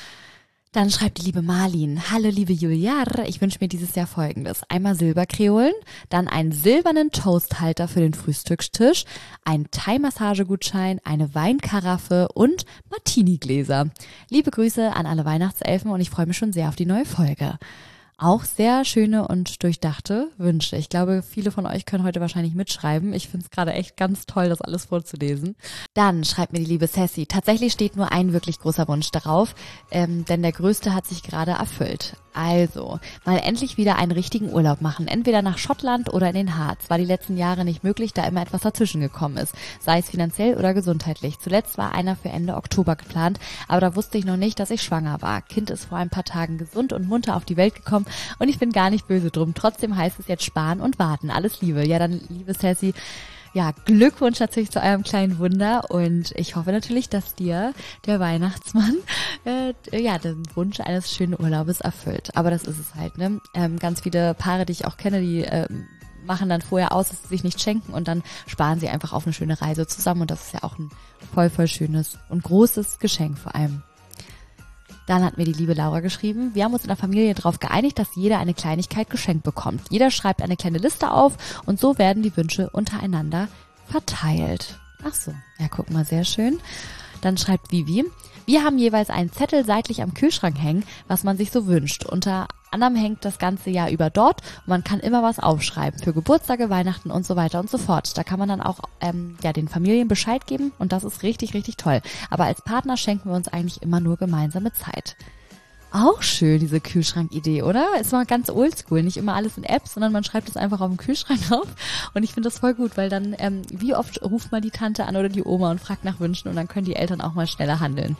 Dann schreibt die liebe Marlin, hallo liebe Julia, ich wünsche mir dieses Jahr Folgendes. Einmal Silberkreolen, dann einen silbernen Toasthalter für den Frühstückstisch, einen Thai-Massagegutschein, eine Weinkaraffe und Martini-Gläser. Liebe Grüße an alle Weihnachtselfen und ich freue mich schon sehr auf die neue Folge. Auch sehr schöne und durchdachte Wünsche. Ich glaube, viele von euch können heute wahrscheinlich mitschreiben. Ich finde es gerade echt ganz toll, das alles vorzulesen. Dann schreibt mir die liebe Sassy. Tatsächlich steht nur ein wirklich großer Wunsch darauf, denn der größte hat sich gerade erfüllt. Also, mal endlich wieder einen richtigen Urlaub machen. Entweder nach Schottland oder in den Harz. War die letzten Jahre nicht möglich, da immer etwas dazwischen gekommen ist. Sei es finanziell oder gesundheitlich. Zuletzt war einer für Ende Oktober geplant, aber da wusste ich noch nicht, dass ich schwanger war. Kind ist vor ein paar Tagen gesund und munter auf die Welt gekommen und ich bin gar nicht böse drum. Trotzdem heißt es jetzt sparen und warten. Alles Liebe. Ja, dann, liebe Sassy, ja, Glückwunsch natürlich zu eurem kleinen Wunder und ich hoffe natürlich, dass dir der Weihnachtsmann den Wunsch eines schönen Urlaubes erfüllt. Aber das ist es halt, ne? Ganz viele Paare, die ich auch kenne, die machen dann vorher aus, dass sie sich nicht schenken und dann sparen sie einfach auf eine schöne Reise zusammen und das ist ja auch ein voll, voll schönes und großes Geschenk vor allem. Dann hat mir die liebe Laura geschrieben, wir haben uns in der Familie darauf geeinigt, dass jeder eine Kleinigkeit geschenkt bekommt. Jeder schreibt eine kleine Liste auf und so werden die Wünsche untereinander verteilt. Ach so, ja, guck mal, sehr schön. Dann schreibt Vivi, wir haben jeweils einen Zettel seitlich am Kühlschrank hängen, was man sich so wünscht. Unter anderem hängt das ganze Jahr über dort und man kann immer was aufschreiben für Geburtstage, Weihnachten und so weiter und so fort. Da kann man dann auch den Familien Bescheid geben und das ist richtig, richtig toll. Aber als Partner schenken wir uns eigentlich immer nur gemeinsame Zeit. Auch schön, diese Kühlschrank-Idee, oder? Ist mal ganz oldschool, nicht immer alles in Apps, sondern man schreibt es einfach auf dem Kühlschrank drauf und ich finde das voll gut, weil dann, wie oft ruft man die Tante an oder die Oma und fragt nach Wünschen und dann können die Eltern auch mal schneller handeln.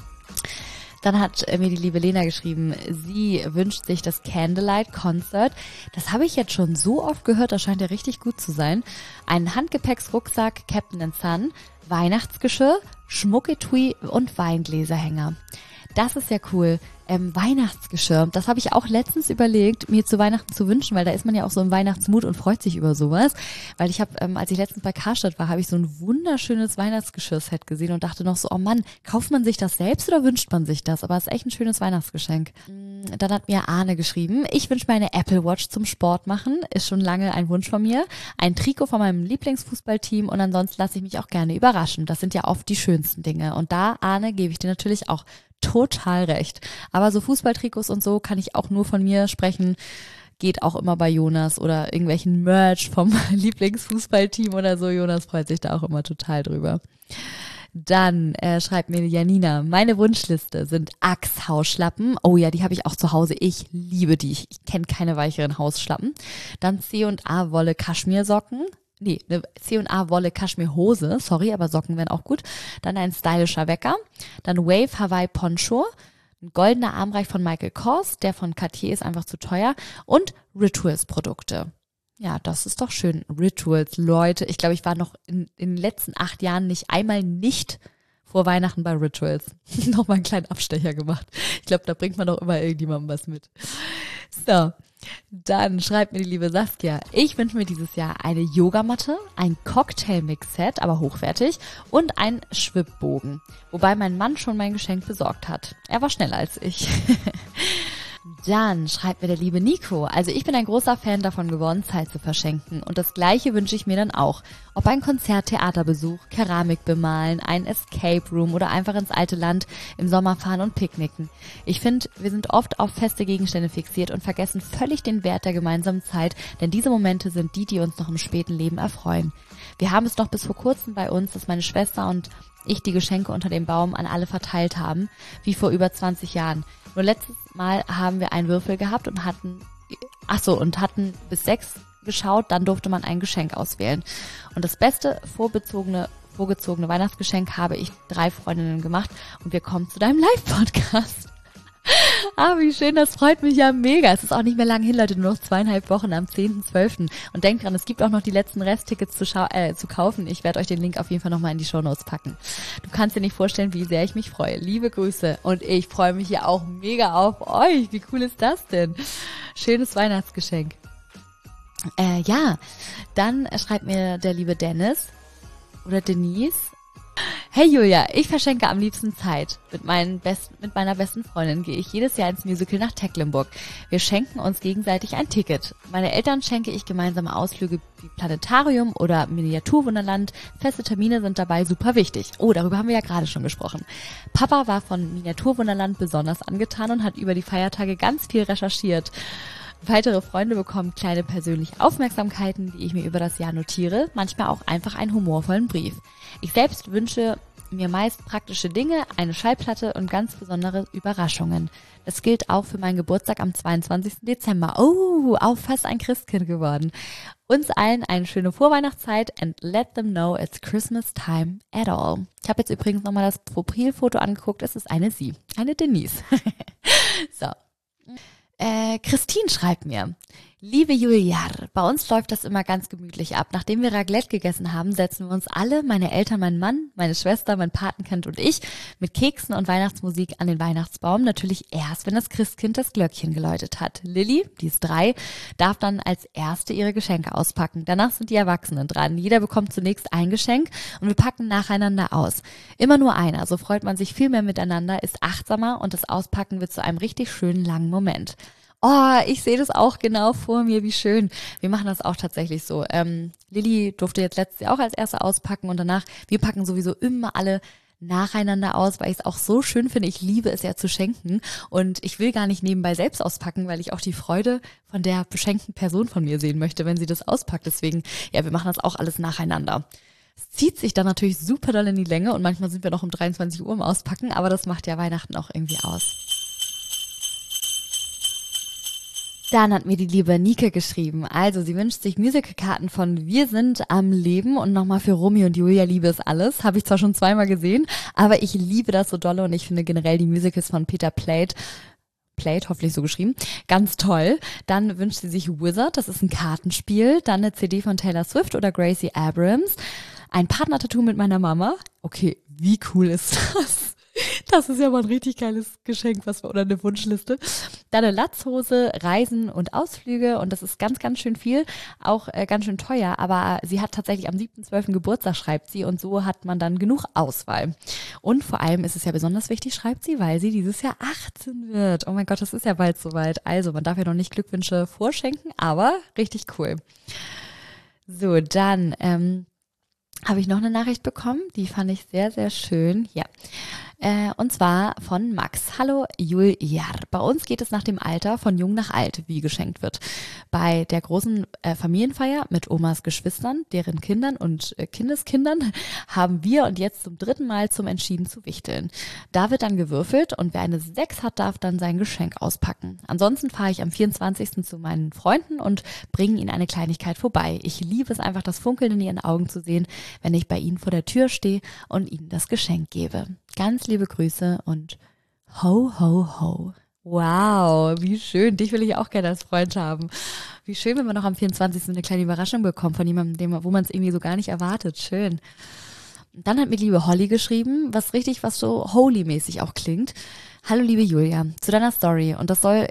Dann hat mir die liebe Lena geschrieben, sie wünscht sich das Candlelight Concert. Das habe ich jetzt schon so oft gehört, das scheint ja richtig gut zu sein. Einen Handgepäcksrucksack, Captain & Son, Weihnachtsgeschirr, Schmucketui und Weingläserhänger. Das ist ja cool. Weihnachtsgeschirr. Das habe ich auch letztens überlegt, mir zu Weihnachten zu wünschen, weil da ist man ja auch so im Weihnachtsmut und freut sich über sowas. Weil ich habe, als ich letztens bei Karstadt war, habe ich so ein wunderschönes Weihnachtsgeschirrset gesehen und dachte noch so, oh Mann, kauft man sich das selbst oder wünscht man sich das? Aber es ist echt ein schönes Weihnachtsgeschenk. Dann hat mir Arne geschrieben, ich wünsche mir eine Apple Watch zum Sport machen. Ist schon lange ein Wunsch von mir. Ein Trikot von meinem Lieblingsfußballteam und ansonsten lasse ich mich auch gerne überraschen. Das sind ja oft die schönsten Dinge. Und da, Arne, gebe ich dir natürlich auch total recht. Aber so Fußballtrikots und so kann ich auch nur von mir sprechen. Geht auch immer bei Jonas oder irgendwelchen Merch vom Lieblingsfußballteam oder so. Jonas freut sich da auch immer total drüber. Dann schreibt mir Janina, meine Wunschliste sind Axe-Hausschlappen. Oh ja, die habe ich auch zu Hause. Ich liebe die. Ich kenne keine weicheren Hausschlappen. Dann C&A Wolle Kaschmirsocken. Nee, eine C&A Wolle Kaschmirhose, sorry, aber Socken wären auch gut. Dann ein stylischer Wecker. Dann Wave Hawaii Poncho. Ein goldener Armreich von Michael Kors. Der von Cartier ist einfach zu teuer. Und Rituals Produkte. Ja, das ist doch schön. Rituals, Leute. Ich glaube, ich war noch in den letzten 8 Jahren nicht vor Weihnachten bei Rituals. Nochmal einen kleinen Abstecher gemacht. Ich glaube, da bringt man doch immer irgendjemandem was mit. So. Dann schreibt mir die liebe Saskia, ich wünsche mir dieses Jahr eine Yogamatte, ein Cocktail-Mix-Set, aber hochwertig, und einen Schwibbogen. Wobei mein Mann schon mein Geschenk besorgt hat. Er war schneller als ich. Dann schreibt mir der liebe Nico, also ich bin ein großer Fan davon geworden, Zeit zu verschenken. Und das Gleiche wünsche ich mir dann auch. Ob ein Konzert, Theaterbesuch, Keramik bemalen, ein Escape Room oder einfach ins alte Land im Sommer fahren und picknicken. Ich finde, wir sind oft auf feste Gegenstände fixiert und vergessen völlig den Wert der gemeinsamen Zeit, denn diese Momente sind die, die uns noch im späten Leben erfreuen. Wir haben es noch bis vor kurzem bei uns, dass meine Schwester und ich die Geschenke unter dem Baum an alle verteilt haben, wie vor über 20 Jahren. Nur letztes Mal haben wir einen Würfel gehabt und hatten bis 6 geschaut, dann durfte man ein Geschenk auswählen. Und das beste vorgezogene Weihnachtsgeschenk habe ich 3 Freundinnen gemacht und wir kommen zu deinem Live-Podcast. Wie schön, das freut mich ja mega. Es ist auch nicht mehr lang hin, Leute, nur noch 2,5 Wochen am 10.12. Und denkt dran, es gibt auch noch die letzten Resttickets zu kaufen. Ich werde euch den Link auf jeden Fall nochmal in die Shownotes packen. Du kannst dir nicht vorstellen, wie sehr ich mich freue. Liebe Grüße. Und ich freue mich ja auch mega auf euch. Wie cool ist das denn? Schönes Weihnachtsgeschenk. Dann schreibt mir der liebe Dennis oder Denise. Hey Julia, ich verschenke am liebsten Zeit. Mit meiner besten Freundin gehe ich jedes Jahr ins Musical nach Tecklenburg. Wir schenken uns gegenseitig ein Ticket. Meine Eltern schenke ich gemeinsame Ausflüge wie Planetarium oder Miniaturwunderland. Feste Termine sind dabei super wichtig. Oh, darüber haben wir ja gerade schon gesprochen. Papa war von Miniaturwunderland besonders angetan und hat über die Feiertage ganz viel recherchiert. Weitere Freunde bekommen kleine persönliche Aufmerksamkeiten, die ich mir über das Jahr notiere, manchmal auch einfach einen humorvollen Brief. Ich selbst wünsche mir meist praktische Dinge, eine Schallplatte und ganz besondere Überraschungen. Das gilt auch für meinen Geburtstag am 22. Dezember. Oh, auch fast ein Christkind geworden. Uns allen eine schöne Vorweihnachtszeit and let them know it's Christmas time at all. Ich habe jetzt übrigens nochmal das Profilfoto angeguckt. Es ist eine sie, eine Denise. So. Christine schreibt mir, liebe Julia, bei uns läuft das immer ganz gemütlich ab. Nachdem wir Raclette gegessen haben, setzen wir uns alle, meine Eltern, mein Mann, meine Schwester, mein Patenkind und ich, mit Keksen und Weihnachtsmusik an den Weihnachtsbaum. Natürlich erst, wenn das Christkind das Glöckchen geläutet hat. Lilly, die ist 3, darf dann als erste ihre Geschenke auspacken. Danach sind die Erwachsenen dran. Jeder bekommt zunächst ein Geschenk und wir packen nacheinander aus. Immer nur einer, so freut man sich viel mehr miteinander, ist achtsamer und das Auspacken wird zu einem richtig schönen langen Moment. Oh, ich sehe das auch genau vor mir, wie schön. Wir machen das auch tatsächlich so. Lilly durfte jetzt letztes Jahr auch als Erste auspacken und danach, wir packen sowieso immer alle nacheinander aus, weil ich es auch so schön finde. Ich liebe es ja zu schenken und ich will gar nicht nebenbei selbst auspacken, weil ich auch die Freude von der beschenkten Person von mir sehen möchte, wenn sie das auspackt. Deswegen, ja, wir machen das auch alles nacheinander. Es zieht sich dann natürlich super doll in die Länge und manchmal sind wir noch um 23 Uhr im Auspacken, aber das macht ja Weihnachten auch irgendwie aus. Dann hat mir die liebe Nike geschrieben. Also sie wünscht sich Musicalkarten von Wir sind am Leben und nochmal für Romy und Julia, Liebe ist alles. Habe ich zwar schon 2-mal gesehen, aber ich liebe das so dolle und ich finde generell die Musicals von Peter Plate, hoffentlich so geschrieben, ganz toll. Dann wünscht sie sich Wizard, das ist ein Kartenspiel. Dann eine CD von Taylor Swift oder Gracie Abrams. Ein Partner-Tattoo mit meiner Mama. Okay, wie cool ist das? Das ist ja mal ein richtig geiles Geschenk, oder eine Wunschliste. Dann eine Latzhose, Reisen und Ausflüge und das ist ganz, ganz schön viel, auch ganz schön teuer, aber sie hat tatsächlich am 7.12. Geburtstag, schreibt sie, und so hat man dann genug Auswahl. Und vor allem ist es ja besonders wichtig, schreibt sie, weil sie dieses Jahr 18 wird. Oh mein Gott, das ist ja bald soweit. Also, man darf ja noch nicht Glückwünsche vorschenken, aber richtig cool. So, dann habe ich noch eine Nachricht bekommen, die fand ich sehr, sehr schön. Ja. Und zwar von Max. Hallo Julia. Bei uns geht es nach dem Alter von jung nach alt, wie geschenkt wird. Bei der großen Familienfeier mit Omas Geschwistern, deren Kindern und Kindeskindern haben wir und jetzt zum 3. Mal zum Entschieden zu wichteln. Da wird dann gewürfelt und wer eine 6 hat, darf dann sein Geschenk auspacken. Ansonsten fahre ich am 24. zu meinen Freunden und bringe ihnen eine Kleinigkeit vorbei. Ich liebe es einfach, das Funkeln in ihren Augen zu sehen, wenn ich bei ihnen vor der Tür stehe und ihnen das Geschenk gebe. Ganz liebe Grüße und ho, ho, ho. Wow, wie schön. Dich will ich auch gerne als Freund haben. Wie schön, wenn man noch am 24. eine kleine Überraschung bekommt von jemandem, wo man es irgendwie so gar nicht erwartet. Schön. Dann hat mir liebe Holly geschrieben, was so Holy-mäßig auch klingt. Hallo liebe Julia, zu deiner Story. Und das soll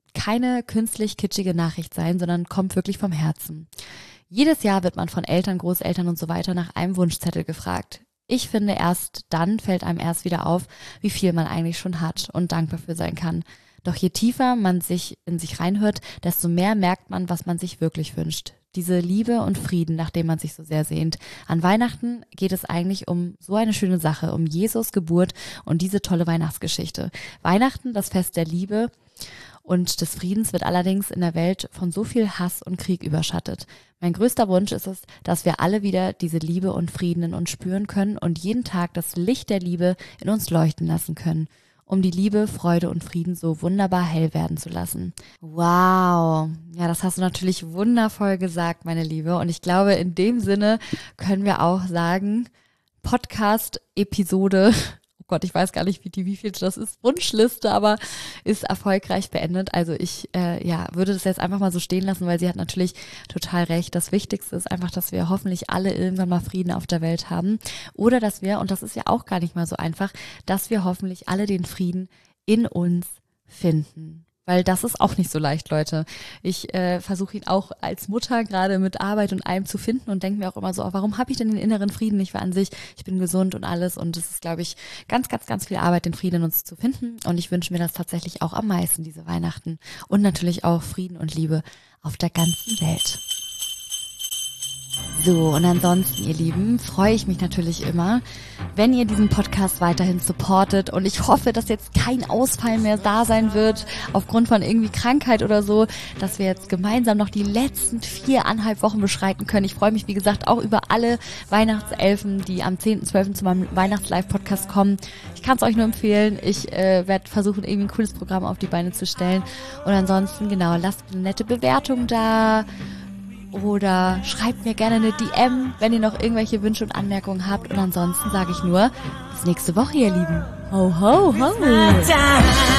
keine künstlich kitschige Nachricht sein, sondern kommt wirklich vom Herzen. Jedes Jahr wird man von Eltern, Großeltern und so weiter nach einem Wunschzettel gefragt. Ich finde, erst dann fällt einem erst wieder auf, wie viel man eigentlich schon hat und dankbar für sein kann. Doch je tiefer man sich in sich reinhört, desto mehr merkt man, was man sich wirklich wünscht. Diese Liebe und Frieden, nach dem man sich so sehr sehnt. An Weihnachten geht es eigentlich um so eine schöne Sache, um Jesus Geburt und diese tolle Weihnachtsgeschichte. Weihnachten, das Fest der Liebe und des Friedens, wird allerdings in der Welt von so viel Hass und Krieg überschattet. Mein größter Wunsch ist es, dass wir alle wieder diese Liebe und Frieden in uns spüren können und jeden Tag das Licht der Liebe in uns leuchten lassen können, um die Liebe, Freude und Frieden so wunderbar hell werden zu lassen. Wow, ja, das hast du natürlich wundervoll gesagt, meine Liebe. Und ich glaube, in dem Sinne können wir auch sagen, Podcast-Episode, oh Gott, ich weiß gar nicht, wie viel das ist, Wunschliste, aber ist erfolgreich beendet. Also ich würde das jetzt einfach mal so stehen lassen, weil sie hat natürlich total recht. Das Wichtigste ist einfach, dass wir hoffentlich alle irgendwann mal Frieden auf der Welt haben. Oder dass wir, und das ist ja auch gar nicht mal so einfach, dass wir hoffentlich alle den Frieden in uns finden. Weil das ist auch nicht so leicht, Leute. Ich versuche ihn auch als Mutter gerade mit Arbeit und allem zu finden und denke mir auch immer so, warum habe ich denn den inneren Frieden nicht? Weil an sich, ich bin gesund und alles und es ist, glaube ich, ganz, ganz, ganz viel Arbeit, den Frieden in uns zu finden. Und ich wünsche mir das tatsächlich auch am meisten, diese Weihnachten. Und natürlich auch Frieden und Liebe auf der ganzen Welt. So, und ansonsten, ihr Lieben, freue ich mich natürlich immer, wenn ihr diesen Podcast weiterhin supportet und ich hoffe, dass jetzt kein Ausfall mehr da sein wird aufgrund von irgendwie Krankheit oder so, dass wir jetzt gemeinsam noch die letzten 4,5 Wochen beschreiten können. Ich freue mich, wie gesagt, auch über alle Weihnachtselfen, die am 10.12. zu meinem Weihnachts-Live-Podcast kommen. Ich kann es euch nur empfehlen. Ich werde versuchen, irgendwie ein cooles Programm auf die Beine zu stellen. Und ansonsten, genau, lasst eine nette Bewertung da. Oder schreibt mir gerne eine DM, wenn ihr noch irgendwelche Wünsche und Anmerkungen habt. Und ansonsten sage ich nur, bis nächste Woche, ihr Lieben. Ho, ho, ho.